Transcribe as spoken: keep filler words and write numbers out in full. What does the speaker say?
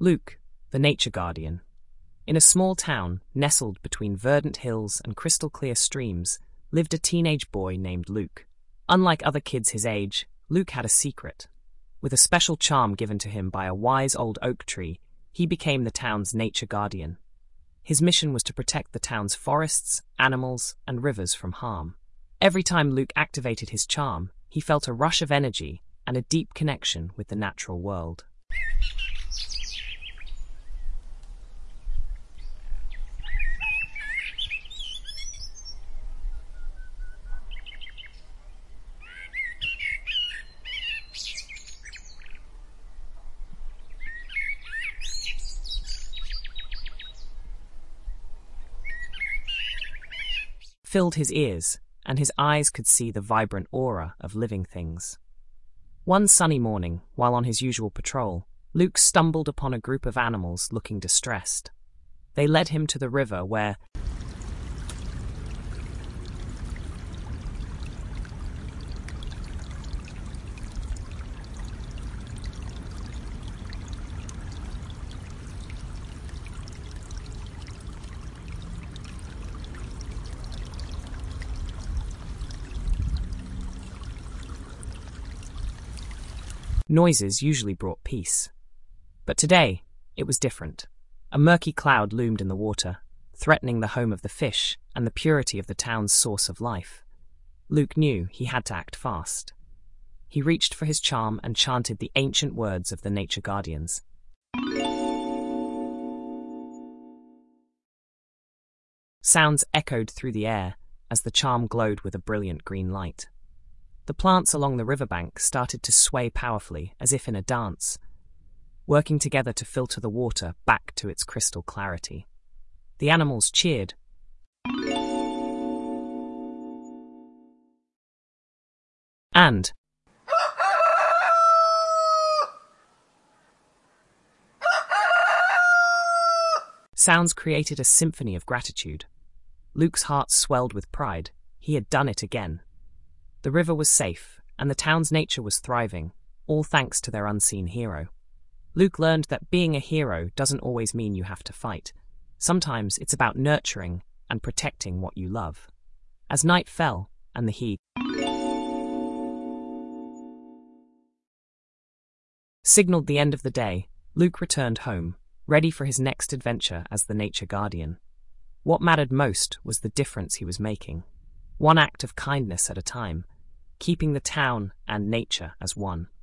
Luke, the nature guardian. In a small town, nestled between verdant hills and crystal-clear streams, lived a teenage boy named Luke. Unlike other kids his age, Luke had a secret. With a special charm given to him by a wise old oak tree, he became the town's nature guardian. His mission was to protect the town's forests, animals, and rivers from harm. Every time Luke activated his charm, he felt a rush of energy and a deep connection with the natural world. Filled his ears, and his eyes could see the vibrant aura of living things. One sunny morning, while on his usual patrol, Luke stumbled upon a group of animals looking distressed. They led him to the river where noises usually brought peace. But today, it was different. A murky cloud loomed in the water, threatening the home of the fish and the purity of the town's source of life. Luke knew he had to act fast. He reached for his charm and chanted the ancient words of the nature guardians. Sounds echoed through the air as the charm glowed with a brilliant green light. The plants along the riverbank started to sway powerfully, as if in a dance, working together to filter the water back to its crystal clarity. The animals cheered. And sounds created a symphony of gratitude. Luke's heart swelled with pride. He had done it again. The river was safe, and the town's nature was thriving, all thanks to their unseen hero. Luke learned that being a hero doesn't always mean you have to fight. Sometimes it's about nurturing and protecting what you love. As night fell, and the heat signaled the end of the day, Luke returned home, ready for his next adventure as the nature guardian. What mattered most was the difference he was making. One act of kindness at a time, keeping the town and nature as one.